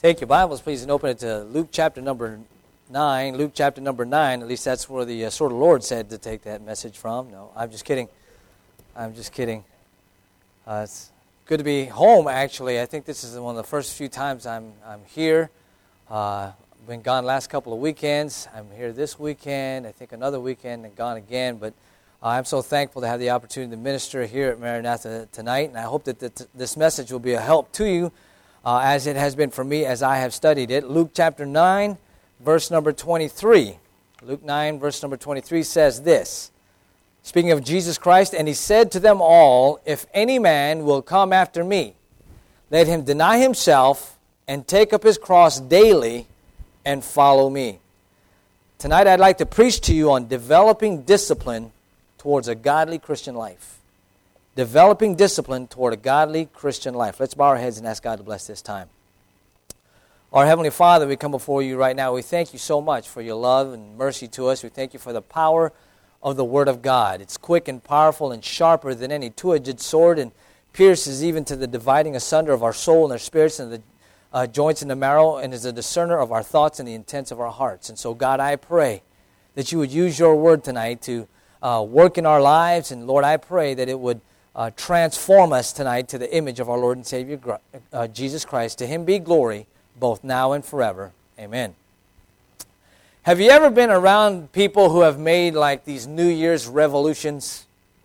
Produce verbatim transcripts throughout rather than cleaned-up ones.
Take your Bibles, please, and open it to Luke chapter number nine. Luke chapter number nine, at least that's where the uh, Sword of the Lord said to take that message from. No, I'm just kidding. I'm just kidding. Uh, it's good to be home, actually. I think this is one of the first few times I'm I'm here. Uh, I've been gone last couple of weekends. I'm here this weekend. I think another weekend and gone again. But uh, I'm so thankful to have the opportunity to minister here at Maranatha tonight. And I hope that th- this message will be a help to you uh, as it has been for me as I have studied it. Luke chapter nine, verse number twenty-three. Luke nine, verse number twenty-three says this. Speaking of Jesus Christ, and he said to them all, if any man will come after me, let him deny himself and take up his cross daily and follow me. Tonight I'd like to preach to you on developing discipline towards a godly Christian life. Developing discipline toward a godly Christian life. Let's bow our heads and ask God to bless this time. Our Heavenly Father, we come before you right now. We thank you so much for your love and mercy to us. We thank you for the power of the Word of God. It's quick and powerful and sharper than any two-edged sword and pierces even to the dividing asunder of our soul and our spirits and the uh, joints and the marrow, and is a discerner of our thoughts and the intents of our hearts. And so, God, I pray that you would use your Word tonight to uh, work in our lives. And, Lord, I pray that it would uh, transform us tonight to the image of our Lord and Savior, uh, Jesus Christ. To him be glory, both now and forever. Amen. Have you ever been around people who have made like these New Year's revolutions?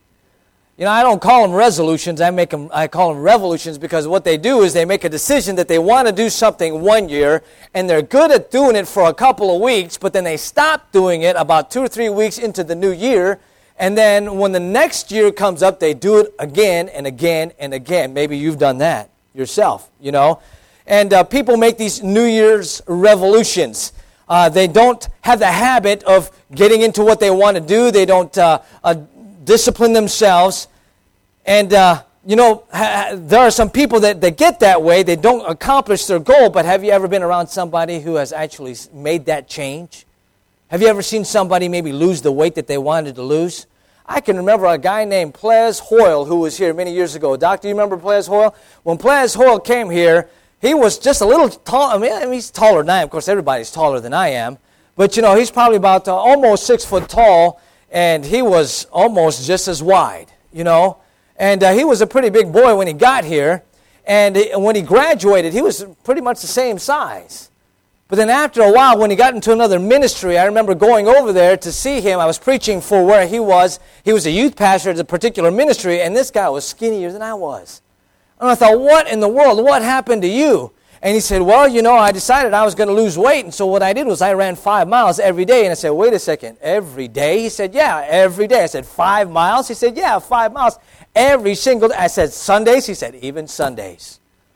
You know, I don't call them resolutions. I make them. I call them revolutions because what they do is they make a decision that they want to do something one year, and they're good at doing it for a couple of weeks, but then they stop doing it about two or three weeks into the new year, and then when the next year comes up, they do it again and again and again. Maybe you've done that yourself, you know. And uh, people make these New Year's revolutions. Uh, they don't have the habit of getting into what they want to do. They don't uh, uh, discipline themselves. And, uh, you know, ha- there are some people that, that get that way. They don't accomplish their goal. But have you ever been around somebody who has actually made that change? Have you ever seen somebody maybe lose the weight that they wanted to lose? I can remember a guy named Ples Hoyle who was here many years ago. Doc, do you remember Ples Hoyle? When Ples Hoyle came here, he was just a little tall. I mean, I mean, he's taller than I am. Of course, everybody's taller than I am. But, you know, he's probably about uh, almost six foot tall, and he was almost just as wide, you know. And uh, he was a pretty big boy when he got here. And he, when he graduated, he was pretty much the same size. But then after a while, when he got into another ministry, I remember going over there to see him. I was preaching for where he was. He was a youth pastor at a particular ministry, and this guy was skinnier than I was. And I thought, what in the world? What happened to you? And he said, well, you know, I decided I was going to lose weight. And so what I did was I ran five miles every day. And I said, wait a second, every day? He said, yeah, every day. I said, five miles? He said, yeah, five miles every single day. I said, Sundays? He said, even Sundays.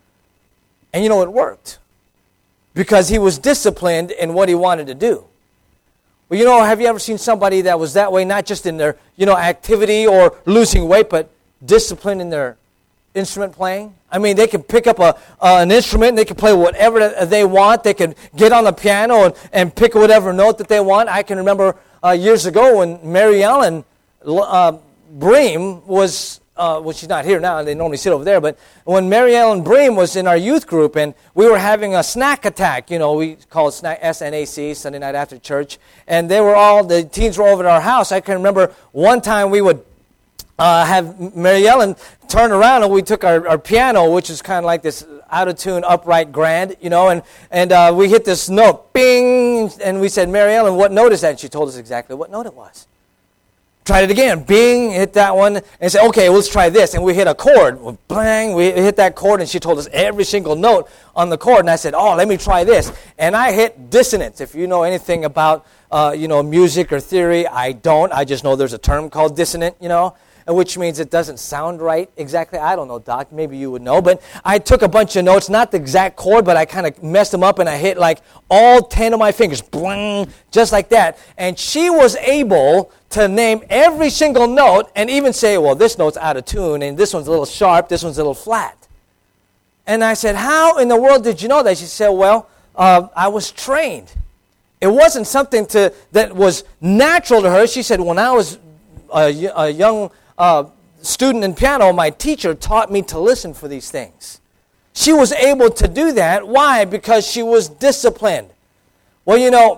And you know, it worked. Because he was disciplined in what he wanted to do. Well, you know, have you ever seen somebody that was that way, not just in their, you know, activity or losing weight, but disciplined in their instrument playing? I mean, they can pick up a uh, an instrument, and they can play whatever they want. They can get on the piano and, and pick whatever note that they want. I can remember uh, years ago when Mary Ellen uh, Bream was, uh, well, she's not here now. They normally sit over there. But when Mary Ellen Bream was in our youth group, and we were having a snack attack, you know, we call it snack, S N A C, Sunday night after church. And they were all, the teens were over at our house. I can remember one time we would Uh, have Mary Ellen turn around, and we took our, our piano, which is kind of like this out-of-tune upright grand, you know, and, and uh, we hit this note, bing, and we said, Mary Ellen, what note is that? And she told us exactly what note it was. Tried it again, bing, hit that one, and said, okay, well, let's try this. And we hit a chord, bang, we hit that chord, and she told us every single note on the chord. And I said, oh, let me try this. And I hit dissonance. If you know anything about, uh, you know, music or theory, I don't. I just know there's a term called dissonant, you know, which means it doesn't sound right exactly. I don't know, Doc. Maybe you would know. But I took a bunch of notes, not the exact chord, but I kind of messed them up, and I hit like all ten of my fingers, bling, just like that. And she was able to name every single note and even say, well, this note's out of tune, and this one's a little sharp, this one's a little flat. And I said, how in the world did you know that? She said, well, uh, I was trained. It wasn't something to that was natural to her. She said, when I was a, a young Uh, student in piano, my teacher taught me to listen for these things. She was able to do that. Why? Because she was disciplined. Well, you know,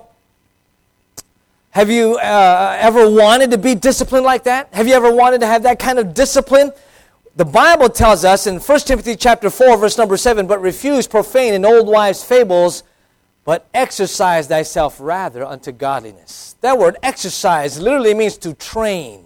have you uh, ever wanted to be disciplined like that? Have you ever wanted to have that kind of discipline? The Bible tells us in First Timothy chapter four, verse number seven, but refuse profane and old wives' fables, but exercise thyself rather unto godliness. That word exercise literally means to train.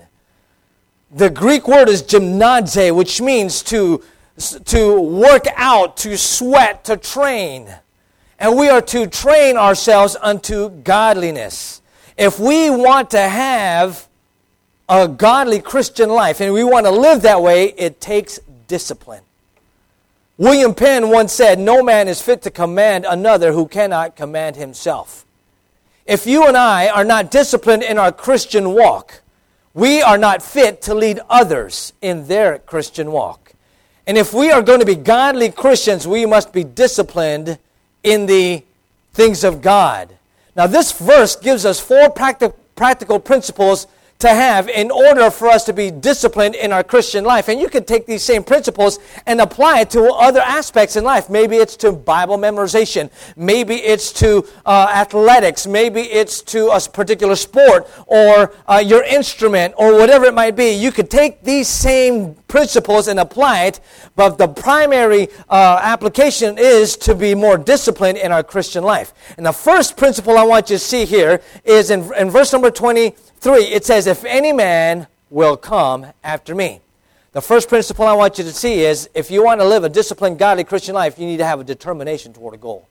The Greek word is gymnaze, which means to, to work out, to sweat, to train. And we are to train ourselves unto godliness. If we want to have a godly Christian life and we want to live that way, it takes discipline. William Penn once said, no man is fit to command another who cannot command himself. If you and I are not disciplined in our Christian walk, we are not fit to lead others in their Christian walk. And if we are going to be godly Christians, we must be disciplined in the things of God. Now this verse gives us four practic- practical principles to have in order for us to be disciplined in our Christian life. And you can take these same principles and apply it to other aspects in life. Maybe it's to Bible memorization. Maybe it's to uh, athletics. Maybe it's to a particular sport or uh, your instrument or whatever it might be. You could take these same principles and apply it, but the primary uh, application is to be more disciplined in our Christian life. And the first principle I want you to see here is in, in verse number twenty-three. It says, if any man will come after me. The first principle I want you to see is, if you want to live a disciplined, godly Christian life, you need to have a determination toward a goal.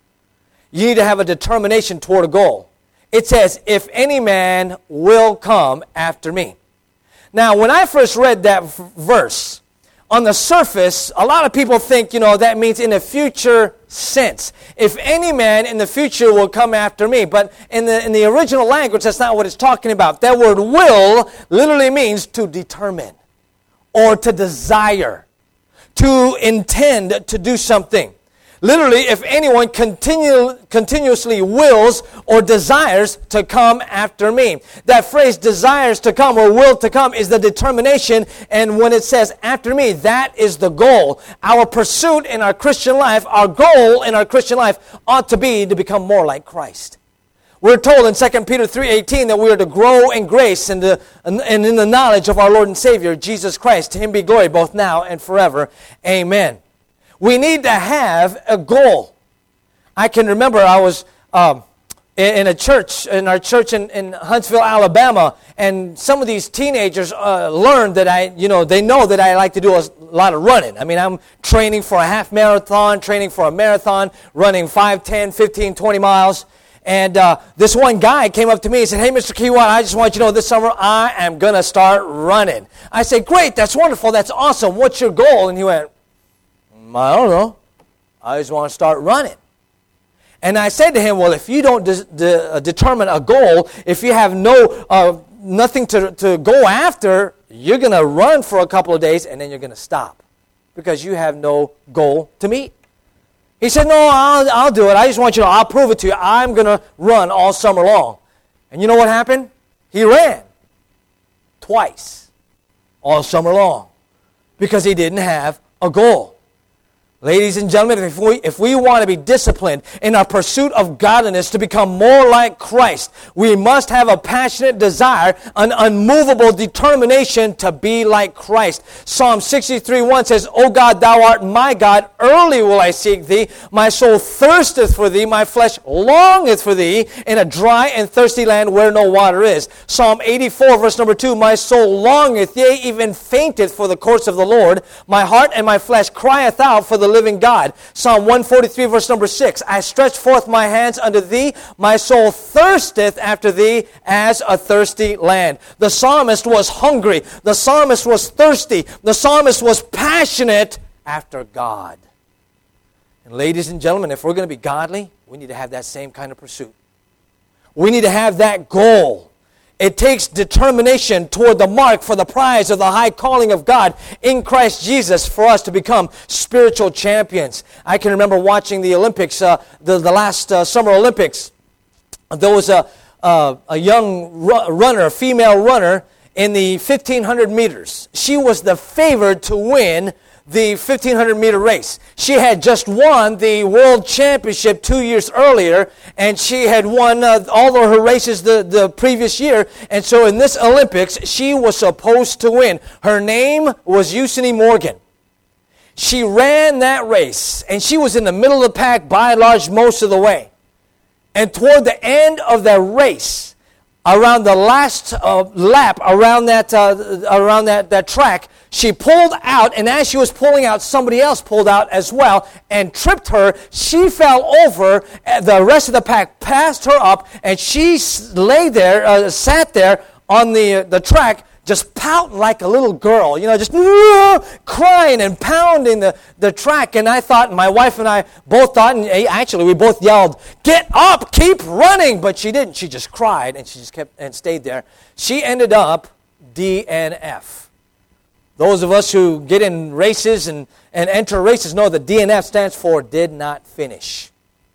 You need to have a determination toward a goal. It says, if any man will come after me. Now, when I first read that v- verse, on the surface, a lot of people think, you know, that means in a future sense. If any man in the future will come after me. But in the in the original language, that's not what it's talking about. That word will literally means to determine or to desire, to intend to do something. Literally, if anyone continue, continuously wills or desires to come after me. That phrase, desires to come or will to come, is the determination. And when it says after me, that is the goal. Our pursuit in our Christian life, our goal in our Christian life ought to be to become more like Christ. We're told in Second Peter three eighteen that we are to grow in grace and, to, and in the knowledge of our Lord and Savior, Jesus Christ. To Him be glory both now and forever. Amen. We need to have a goal. I can remember I was um, in, in a church, in our church in, in Huntsville, Alabama, and some of these teenagers uh, learned that I, you know, they know that I like to do a lot of running. I mean, I'm training for a half marathon, training for a marathon, running five, ten, fifteen, twenty miles. And uh, this one guy came up to me and said, hey, Mister Kiwan, I just want you to know this summer I am going to start running. I said, great, that's wonderful, that's awesome. What's your goal? And he went, I don't know. I just want to start running. And I said to him, well, if you don't de- de- determine a goal, if you have no uh, nothing to, to go after, you're going to run for a couple of days and then you're going to stop because you have no goal to meet. He said, no, I'll, I'll do it. I just want you to know, I'll prove it to you. I'm going to run all summer long. And you know what happened? He ran twice all summer long because he didn't have a goal. Ladies and gentlemen, if we, if we want to be disciplined in our pursuit of godliness to become more like Christ, we must have a passionate desire, an unmovable determination to be like Christ. Psalm sixty-three one says, O God, thou art my God, early will I seek thee. My soul thirsteth for thee, my flesh longeth for thee, in a dry and thirsty land where no water is. Psalm eighty-four, verse number two, my soul longeth, yea, even fainteth for the courts of the Lord. My heart and my flesh crieth out for the living God. Psalm one forty-three, verse number six, I stretch forth my hands unto thee, my soul thirsteth after thee as a thirsty land. The psalmist was hungry. The psalmist was thirsty. The psalmist was passionate after God. And ladies and gentlemen, if we're going to be godly, we need to have that same kind of pursuit. We need to have that goal. It takes determination toward the mark for the prize of the high calling of God in Christ Jesus for us to become spiritual champions. I can remember watching the Olympics, uh, the, the last uh, Summer Olympics. There was a, uh, a young ru- runner, a female runner, in the fifteen hundred meters. She was the favored to win the fifteen hundred meter race. She had just won the world championship two years earlier, and she had won uh, all of her races the, the previous year. And so in this Olympics, she was supposed to win. Her name was Usain Morgan. She ran that race, and she was in the middle of the pack by and large most of the way. And toward the end of the race, around the last uh, lap around that uh, around that, that track, she pulled out, and as she was pulling out, somebody else pulled out as well and tripped her. She fell over. The rest of the pack passed her up, and she lay there, uh, sat there on the the track, just pouting like a little girl, you know, just crying and pounding the, the track. And I thought, and my wife and I both thought, and actually we both yelled, "Get up, keep running!" But she didn't. She just cried, and she just kept and stayed there. She ended up D N F. Those of us who get in races and, and enter races know that D N F stands for did not finish.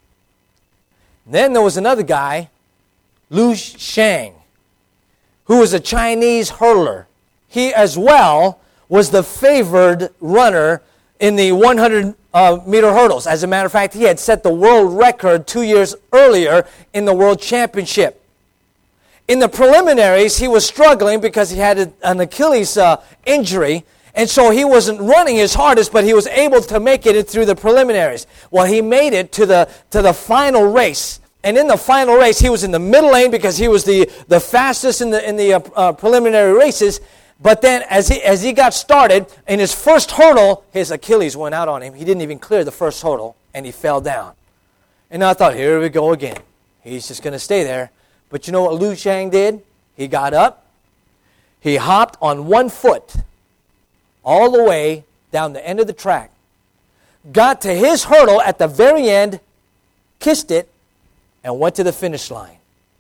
Then there was another guy, Liu Shang, who was a Chinese hurdler. He as well was the favored runner in the one hundred meter hurdles. As a matter of fact, he had set the world record two years earlier in the world championship. In the preliminaries, he was struggling because he had an Achilles uh, injury, and so he wasn't running his hardest, but he was able to make it through the preliminaries. Well, he made it to the to the final race. And in the final race, he was in the middle lane because he was the, the fastest in the in the uh, uh, preliminary races. But then as he as he got started, in his first hurdle, his Achilles went out on him. He didn't even clear the first hurdle, and he fell down. And I thought, here we go again. He's just going to stay there. But you know what Liu Shang did? He got up. He hopped on one foot all the way down the end of the track. Got to his hurdle at the very end, kissed it, and went to the finish line.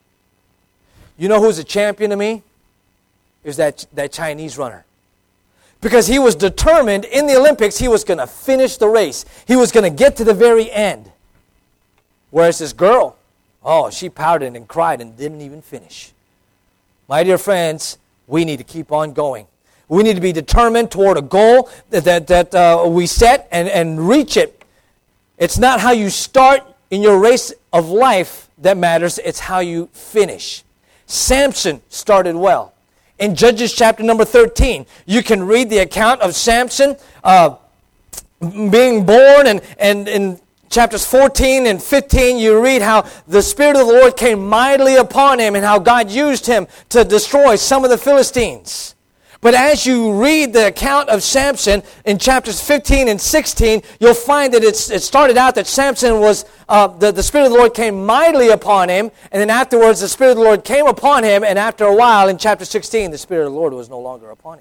You know who's a champion to me? It was that, that Chinese runner. Because he was determined in the Olympics he was going to finish the race. He was going to get to the very end. Whereas this girl, oh, she pouted and cried and didn't even finish. My dear friends, we need to keep on going. We need to be determined toward a goal that, that, that uh, we set and, and reach it. It's not how you start in your race of life that matters, it's how you finish. Samson started well. In Judges chapter number thirteen, you can read the account of Samson uh, being born, and, and in chapters fourteen and fifteen, you read how the Spirit of the Lord came mightily upon him and how God used him to destroy some of the Philistines. But as you read the account of Samson in chapters fifteen and sixteen, you'll find that it's, it started out that Samson was, uh, the, the Spirit of the Lord came mightily upon him, and then afterwards the Spirit of the Lord came upon him, and after a while in chapter sixteen, the Spirit of the Lord was no longer upon him.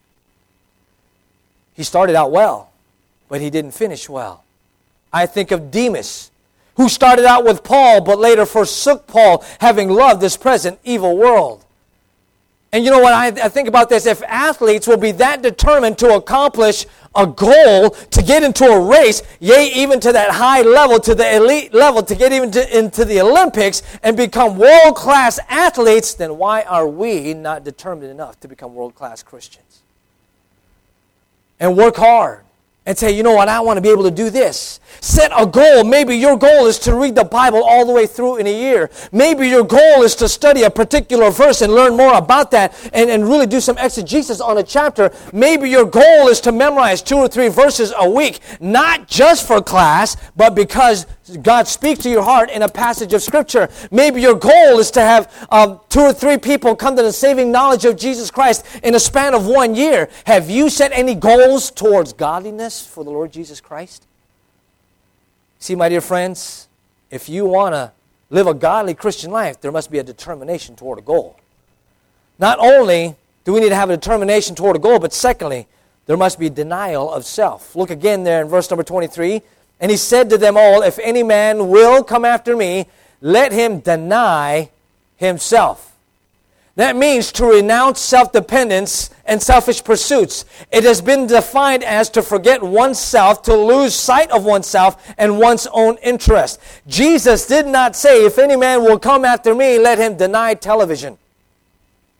He started out well, but he didn't finish well. I think of Demas, who started out with Paul, but later forsook Paul, having loved this present evil world. And you know what, I, I think about this, if athletes will be that determined to accomplish a goal, to get into a race, yea, even to that high level, to the elite level, to get even to, into the Olympics and become world-class athletes, then why are we not determined enough to become world-class Christians? And work hard. And say, you know what, I want to be able to do this. Set a goal. Maybe your goal is to read the Bible all the way through in a year. Maybe your goal is to study a particular verse and learn more about that and, and really do some exegesis on a chapter. Maybe your goal is to memorize two or three verses a week, not just for class, but because God speaks to your heart in a passage of Scripture. Maybe your goal is to have uh, two or three people come to the saving knowledge of Jesus Christ in a span of one year. Have you set any goals towards godliness for the Lord Jesus Christ? See, my dear friends, if you want to live a godly Christian life, there must be a determination toward a goal. Not only do we need to have a determination toward a goal, but secondly, there must be denial of self. Look again there in verse number twenty-three. And he said to them all, if any man will come after me, let him deny himself. That means to renounce self-dependence and selfish pursuits. It has been defined as to forget oneself, to lose sight of oneself and one's own interest. Jesus did not say, if any man will come after me, let him deny television.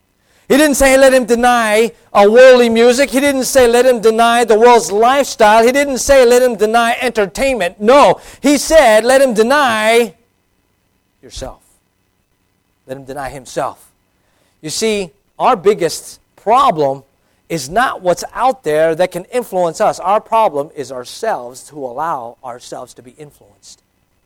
He didn't say let him deny uh, worldly music. He didn't say let him deny the world's lifestyle. He didn't say let him deny entertainment. No, he said let him deny yourself. Let him deny himself. You see, our biggest problem is not what's out there that can influence us. Our problem is ourselves, to allow ourselves to be influenced.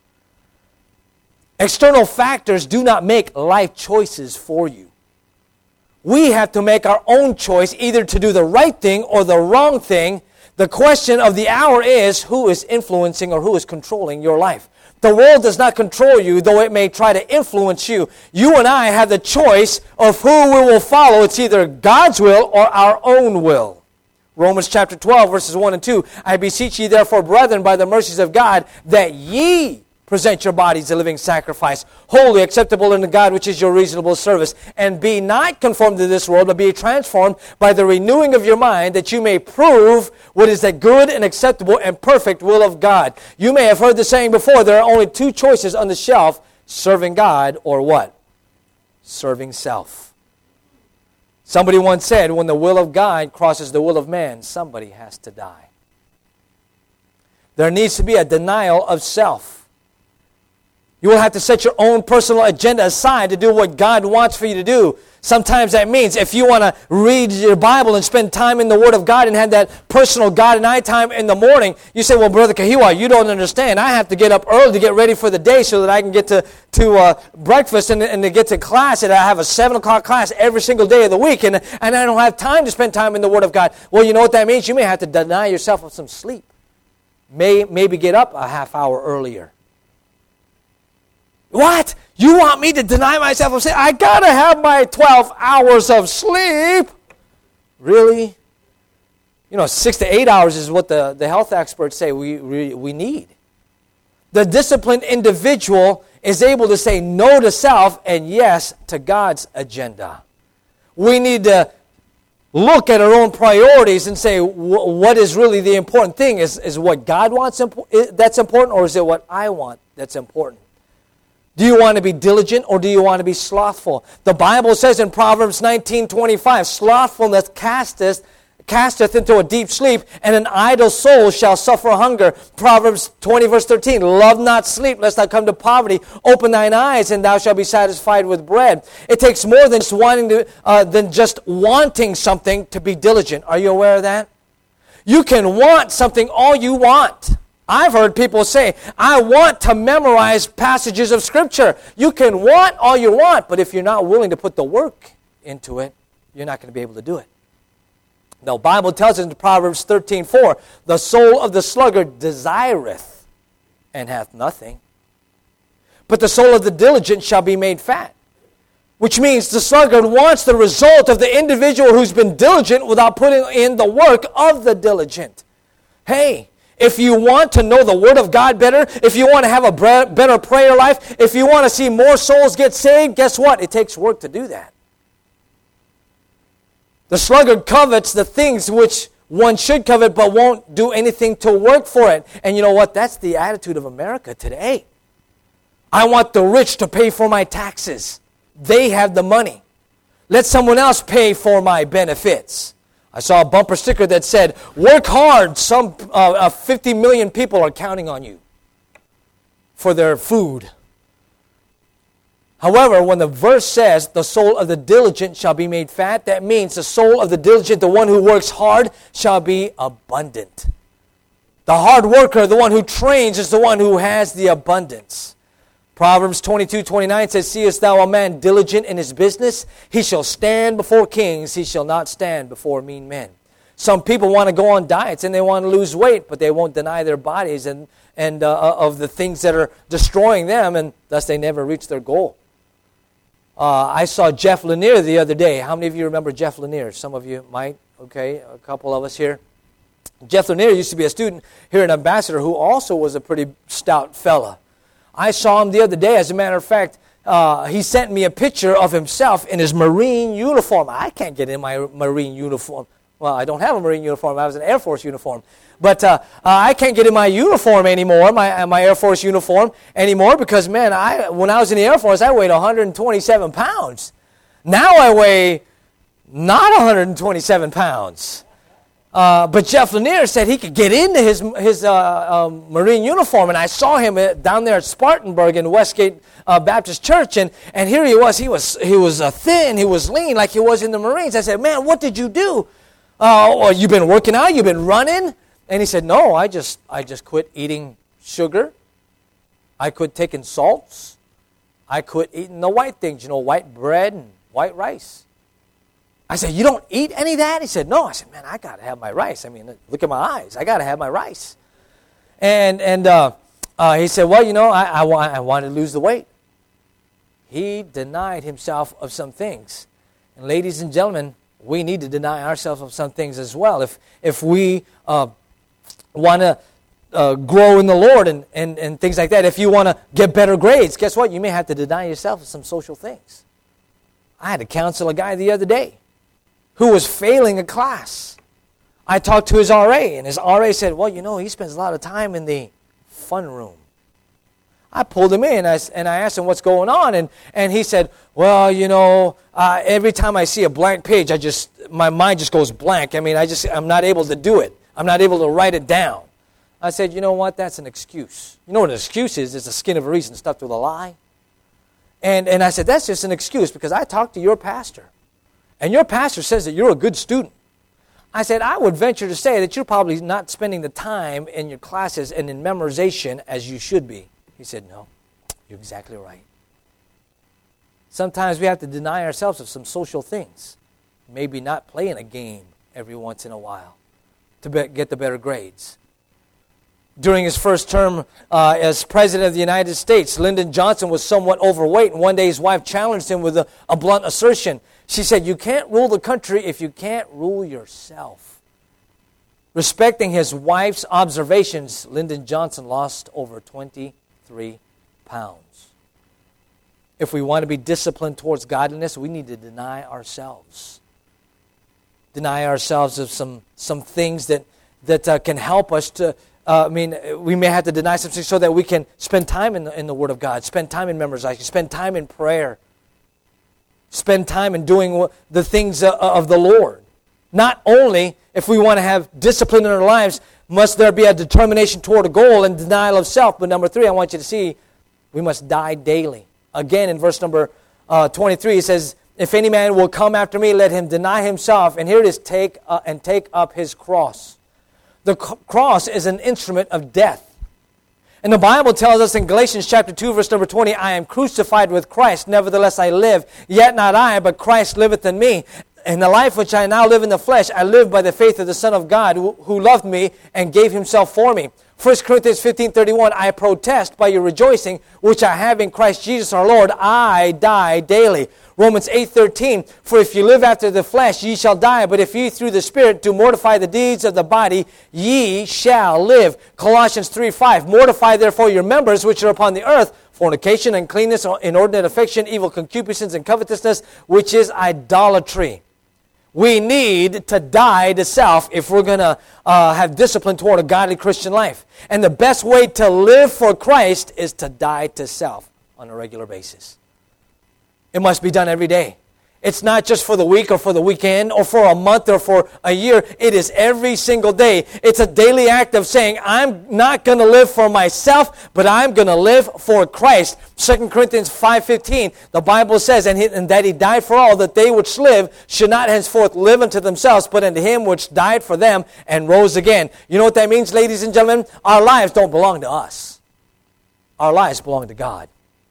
External factors do not make life choices for you. We have to make our own choice, either to do the right thing or the wrong thing. The question of the hour is, who is influencing or who is controlling your life? The world does not control you, though it may try to influence you. You and I have the choice of who we will follow. It's either God's will or our own will. Romans chapter twelve, verses one and two. I beseech ye therefore, brethren, by the mercies of God, that ye present your bodies a living sacrifice, holy, acceptable unto God, which is your reasonable service. And be not conformed to this world, but be transformed by the renewing of your mind, that you may prove what is the good and acceptable and perfect will of God. You may have heard the saying before, there are only two choices on the shelf, serving God or what? Serving self. Somebody once said, when the will of God crosses the will of man, somebody has to die. There needs to be a denial of self. You will have to set your own personal agenda aside to do what God wants for you to do. Sometimes that means if you want to read your Bible and spend time in the Word of God and have that personal God and I time in the morning, you say, well, Brother Kahiwa, you don't understand. I have to get up early to get ready for the day so that I can get to, to uh, breakfast and, and to get to class. And I have a seven o'clock class every single day of the week, and, and I don't have time to spend time in the Word of God. Well, you know what that means? You may have to deny yourself of some sleep. May, maybe get up a half hour earlier. What? You want me to deny myself of sleep? I got to have my twelve hours of sleep. Really? You know, six to eight hours is what the, the health experts say we, we, we need. The disciplined individual is able to say no to self and yes to God's agenda. We need to look at our own priorities and say, what is really the important thing? Is, is what God wants impo- that's important, or is it what I want that's important? Do you want to be diligent or do you want to be slothful? The Bible says in Proverbs nineteen twenty-five, slothfulness casteth, casteth into a deep sleep, and an idle soul shall suffer hunger. Proverbs twenty, verse thirteen, love not sleep, lest thou come to poverty. Open thine eyes, and thou shalt be satisfied with bread. It takes more than just wanting to, uh, than just wanting something to be diligent. Are you aware of that? You can want something all you want. I've heard people say, I want to memorize passages of Scripture. You can want all you want, but if you're not willing to put the work into it, you're not going to be able to do it. The Bible tells us in Proverbs thirteen four, the soul of the sluggard desireth and hath nothing, but the soul of the diligent shall be made fat. Which means the sluggard wants the result of the individual who's been diligent without putting in the work of the diligent. Hey, if you want to know the Word of God better, if you want to have a better prayer life, if you want to see more souls get saved, guess what? It takes work to do that. The sluggard covets the things which one should covet but won't do anything to work for it. And you know what? That's the attitude of America today. I want the rich to pay for my taxes. They have the money. Let someone else pay for my benefits. I saw a bumper sticker that said, work hard, some uh, uh, fifty million people are counting on you for their food. However, when the verse says, the soul of the diligent shall be made fat, that means the soul of the diligent, the one who works hard, shall be abundant. The hard worker, the one who trains, is the one who has the abundance. Proverbs twenty-two twenty-nine says, seest thou a man diligent in his business? He shall stand before kings, he shall not stand before mean men. Some people want to go on diets and they want to lose weight, but they won't deny their bodies and, and uh, of the things that are destroying them, and thus they never reach their goal. Uh, I saw Jeff Lanier the other day. How many of you remember Jeff Lanier? Some of you might, okay, a couple of us here. Jeff Lanier used to be a student here at Ambassador who also was a pretty stout fella. I saw him the other day. As a matter of fact, uh, he sent me a picture of himself in his Marine uniform. I can't get in my Marine uniform. Well, I don't have a Marine uniform. I was an Air Force uniform. But uh, uh, I can't get in my uniform anymore, my my Air Force uniform anymore, because, man, I when I was in the Air Force, I weighed one hundred twenty-seven pounds. Now I weigh not one hundred twenty-seven pounds. Uh, but Jeff Lanier said he could get into his his uh, um, Marine uniform, and I saw him at, down there at Spartanburg in Westgate uh, Baptist Church, and, and here he was. He was he was uh, thin, he was lean, like he was in the Marines. I said, "Man, what did you do? Uh, well, you've been working out, you've been running?" And he said, "No, I just I just quit eating sugar. I quit taking salts. I quit eating the white things, you know, white bread and white rice." I said, "You don't eat any of that?" He said, "No." I said, "Man, I got to have my rice. I mean, look at my eyes. I got to have my rice." And and uh, uh, he said, "Well, you know, I, I, want, I wanted to lose the weight." He denied himself of some things. And ladies and gentlemen, we need to deny ourselves of some things as well. If if we uh, want to uh, grow in the Lord and, and, and things like that, if you want to get better grades, guess what? You may have to deny yourself of some social things. I had to counsel a guy the other day who was failing a class. I talked to his R A, and his R A said, "Well, you know, he spends a lot of time in the fun room." I pulled him in, and I asked him what's going on, and, and he said, "Well, you know, uh, every time I see a blank page, I just my mind just goes blank. I mean, I just I'm not able to do it. I'm not able to write it down." I said, "You know what? That's an excuse. You know what an excuse is? It's the skin of a reason stuffed with a lie." And and I said, "That's just an excuse because I talked to your pastor. And your pastor says that you're a good student." I said, "I would venture to say that you're probably not spending the time in your classes and in memorization as you should be." He said, "No, you're exactly right." Sometimes we have to deny ourselves of some social things. Maybe not playing a game every once in a while to be, get the better grades. During his first term uh, as President of the United States, Lyndon Johnson was somewhat overweight, and one day his wife challenged him with a, a blunt assertion. She said, "You can't rule the country if you can't rule yourself." Respecting his wife's observations, Lyndon Johnson lost over twenty-three pounds. If we want to be disciplined towards godliness, we need to deny ourselves. Deny ourselves of some, some things that, that uh, can help us to Uh, I mean, we may have to deny something so that we can spend time in the, in the Word of God, spend time in memorization, spend time in prayer, spend time in doing the things uh, of the Lord. Not only, if we want to have discipline in our lives, must there be a determination toward a goal and denial of self, but number three, I want you to see, we must die daily. Again, in verse number uh, twenty-three, it says, "If any man will come after me, let him deny himself," and here it is, take uh, and take up his cross. The cross is an instrument of death. And the Bible tells us in Galatians chapter two, verse number twenty, "I am crucified with Christ, nevertheless I live. Yet not I, but Christ liveth in me. In the life which I now live in the flesh, I live by the faith of the Son of God, who, who loved me and gave himself for me." First Corinthians fifteen thirty-one, "I protest by your rejoicing, which I have in Christ Jesus our Lord, I die daily." Romans eight thirteen, "For if you live after the flesh, ye shall die. But if ye through the Spirit do mortify the deeds of the body, ye shall live." Colossians three five, "Mortify therefore your members which are upon the earth, fornication, uncleanness, inordinate affection, evil concupiscence, and covetousness, which is idolatry." We need to die to self if we're going to uh, have discipline toward a godly Christian life. And the best way to live for Christ is to die to self on a regular basis. It must be done every day. It's not just for the week or for the weekend or for a month or for a year. It is every single day. It's a daily act of saying, I'm not going to live for myself, but I'm going to live for Christ. Second Corinthians five fifteen, the Bible says, and, he, and that he died for all, that they which live should not henceforth live unto themselves, but unto him which died for them and rose again. You know what that means, ladies and gentlemen? Our lives don't belong to us. Our lives belong to God.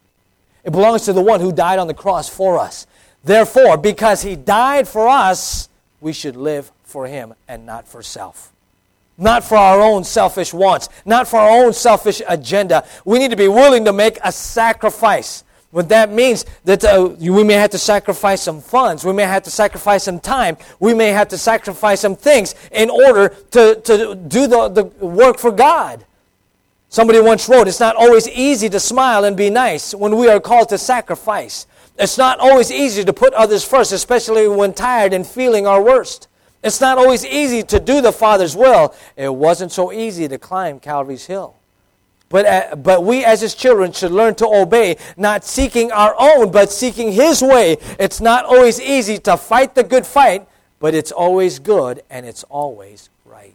It belongs to the one who died on the cross for us. Therefore, because he died for us, we should live for him and not for self. Not for our own selfish wants. Not for our own selfish agenda. We need to be willing to make a sacrifice. What that means that uh, we may have to sacrifice some funds. We may have to sacrifice some time. We may have to sacrifice some things in order to, to do the, the work for God. Somebody once wrote, it's not always easy to smile and be nice when we are called to sacrifice. It's not always easy to put others first, especially when tired and feeling our worst. It's not always easy to do the Father's will. It wasn't so easy to climb Calvary's hill. But, uh, but we as His children should learn to obey, not seeking our own, but seeking His way. It's not always easy to fight the good fight, but it's always good and it's always right.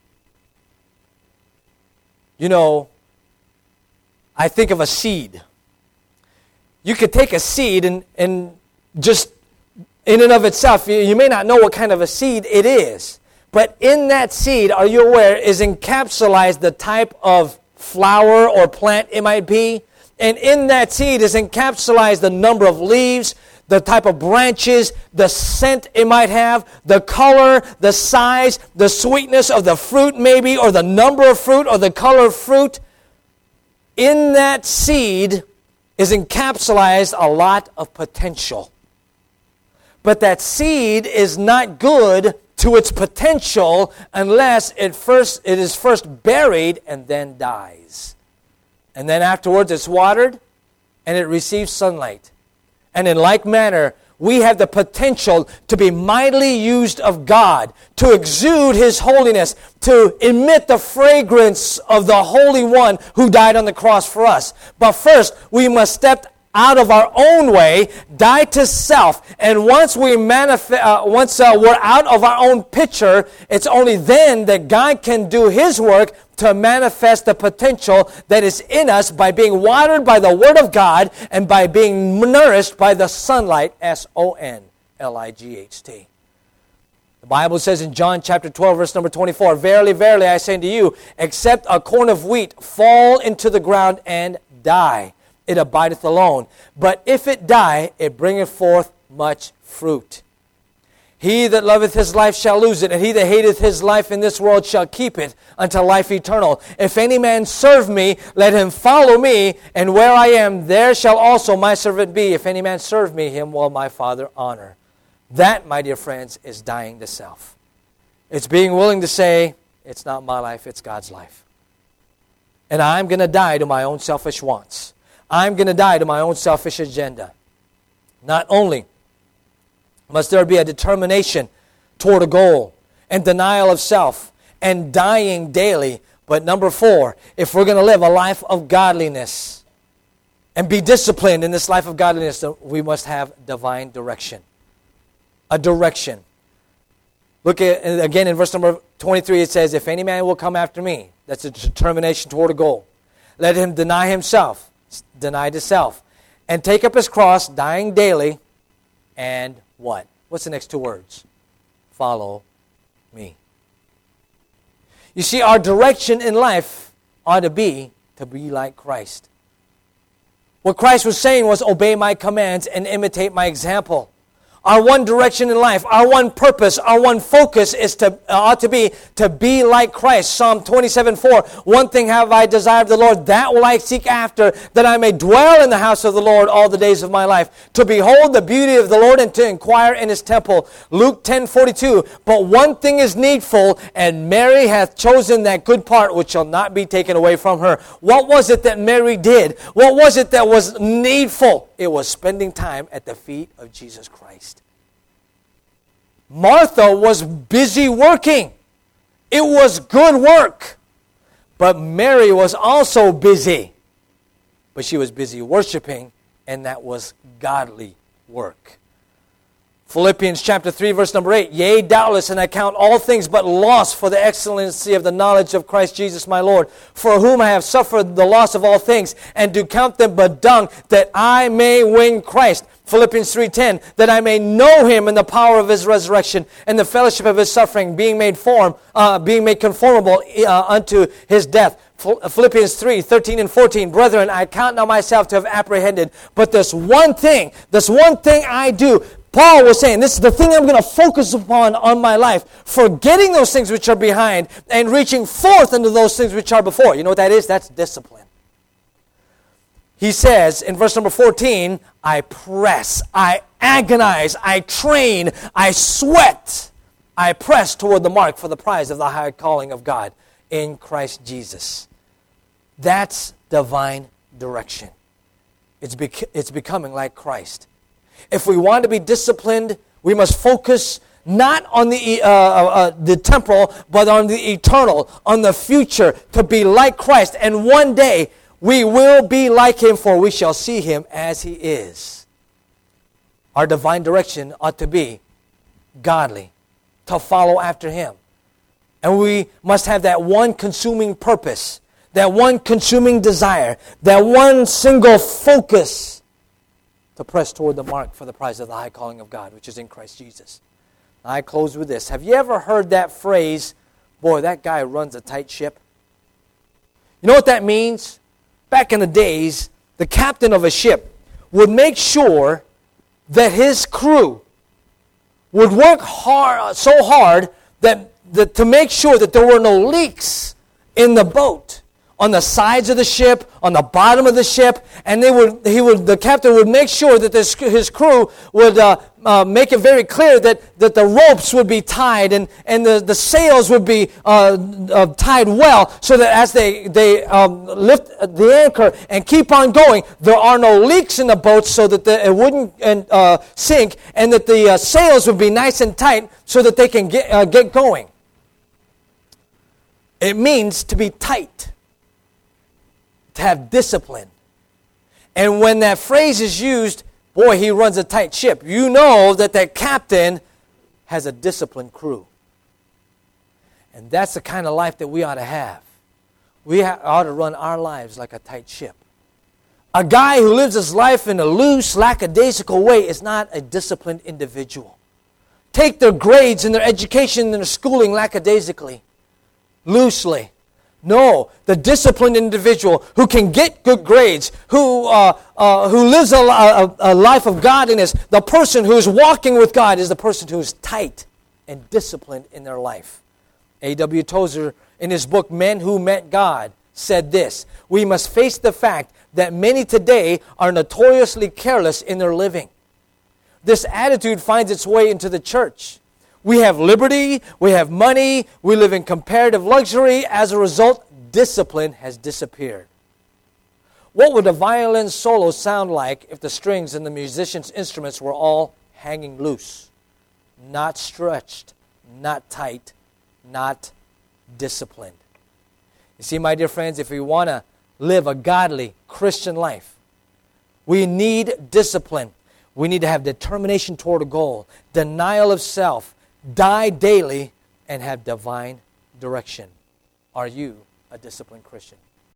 You know, I think of a seed. You could take a seed and, and just in and of itself, you, you may not know what kind of a seed it is. But in that seed, are you aware, is encapsulated the type of flower or plant it might be. And in that seed is encapsulated the number of leaves, the type of branches, the scent it might have, the color, the size, the sweetness of the fruit maybe, or the number of fruit, or the color of fruit. In that seed is encapsulated a lot of potential. But that seed is not good to its potential unless it first it is first buried and then dies. And then afterwards it's watered and it receives sunlight. And in like manner, we have the potential to be mightily used of God, to exude His holiness, to emit the fragrance of the Holy One who died on the cross for us. But first, we must step out of our own way, die to self, and once we manifest, uh, once uh, we're out of our own picture, it's only then that God can do His work to manifest the potential that is in us by being watered by the Word of God and by being nourished by the sunlight, S O N L I G H T. The Bible says in John chapter twelve, verse number twenty-four, "Verily, verily, I say unto you, except a corn of wheat fall into the ground and die, it abideth alone. But if it die, it bringeth forth much fruit. He that loveth his life shall lose it, and he that hateth his life in this world shall keep it unto life eternal. If any man serve me, let him follow me, and where I am, there shall also my servant be. If any man serve me, him will my Father honor." That, my dear friends, is dying to self. It's being willing to say, it's not my life, it's God's life. And I'm going to die to my own selfish wants. I'm going to die to my own selfish agenda. Not only must there be a determination toward a goal and denial of self and dying daily, but number four, if we're going to live a life of godliness and be disciplined in this life of godliness, we must have divine direction. A direction. Look at again in verse number twenty-three, it says, "If any man will come after me," that's a determination toward a goal, "let him deny himself," deny to self, "and take up his cross, dying daily, and" what? What's the next two words? "Follow me." You see, our direction in life ought to be to be like Christ. What Christ was saying was, obey my commands and imitate my example. Our one direction in life, our one purpose, our one focus is to uh, ought to be to be like Christ. Psalm twenty-seven four, "One thing have I desired of the Lord, that will I seek after, that I may dwell in the house of the Lord all the days of my life, to behold the beauty of the Lord and to inquire in His temple." Luke ten forty-two, "But one thing is needful, and Mary hath chosen that good part which shall not be taken away from her." What was it that Mary did? What was it that was needful? It was spending time at the feet of Jesus Christ. Martha was busy working. It was good work. But Mary was also busy. But she was busy worshiping, and that was godly work. Philippians chapter three, verse number eight, "Yea, doubtless, and I count all things but loss for the excellency of the knowledge of Christ Jesus my Lord, for whom I have suffered the loss of all things, and do count them but dung, that I may win Christ." Philippians three ten, "That I may know Him in the power of His resurrection, and the fellowship of His suffering, being made form, uh, being made conformable uh, unto His death." Philippians three thirteen and fourteen, "Brethren, I count not myself to have apprehended, but this one thing, this one thing I do." Paul was saying, this is the thing I'm going to focus upon on my life, forgetting those things which are behind and reaching forth into those things which are before. You know what that is? That's discipline. He says in verse number fourteen, "I press, I agonize, I train, I sweat, I press toward the mark for the prize of the high calling of God in Christ Jesus." That's divine direction. It's, bec- it's becoming like Christ. If we want to be disciplined, we must focus not on the uh, uh, the temporal, but on the eternal, on the future, to be like Christ. And one day we will be like Him, for we shall see Him as He is. Our divine direction ought to be godly, to follow after Him. And we must have that one consuming purpose, that one consuming desire, that one single focus to press toward the mark for the prize of the high calling of God, which is in Christ Jesus. I close with this. Have you ever heard that phrase, boy, that guy runs a tight ship? You know what that means? Back in the days, the captain of a ship would make sure that his crew would work hard, so hard that, that to make sure that there were no leaks in the boat, on the sides of the ship, on the bottom of the ship, and they would, he would, the captain would make sure that this, his crew would uh, uh, make it very clear that, that the ropes would be tied and, and the, the sails would be uh, uh, tied well, so that as they, they um, lift the anchor and keep on going, there are no leaks in the boat, so that the, it wouldn't uh, sink, and that the uh, sails would be nice and tight so that they can get, uh, get going. It means to be tight, to have discipline. And when that phrase is used, boy, he runs a tight ship, you know that that captain has a disciplined crew. And that's the kind of life that we ought to have. We ha- ought to run our lives like a tight ship. A guy who lives his life in a loose, lackadaisical way is not a disciplined individual. Take their grades and their education and their schooling lackadaisically, loosely. No, the disciplined individual who can get good grades, who uh, uh, who lives a, a, a life of godliness, the person who is walking with God is the person who is tight and disciplined in their life. A W Tozer, in his book, Men Who Met God, said this: we must face the fact that many today are notoriously careless in their living. This attitude finds its way into the church. We have liberty, we have money, we live in comparative luxury. As a result, discipline has disappeared. What would a violin solo sound like if the strings and the musician's instruments were all hanging loose, not stretched, not tight, not disciplined? You see, my dear friends, if we want to live a godly Christian life, we need discipline. We need to have determination toward a goal, denial of self, die daily, and have divine direction. Are you a disciplined Christian?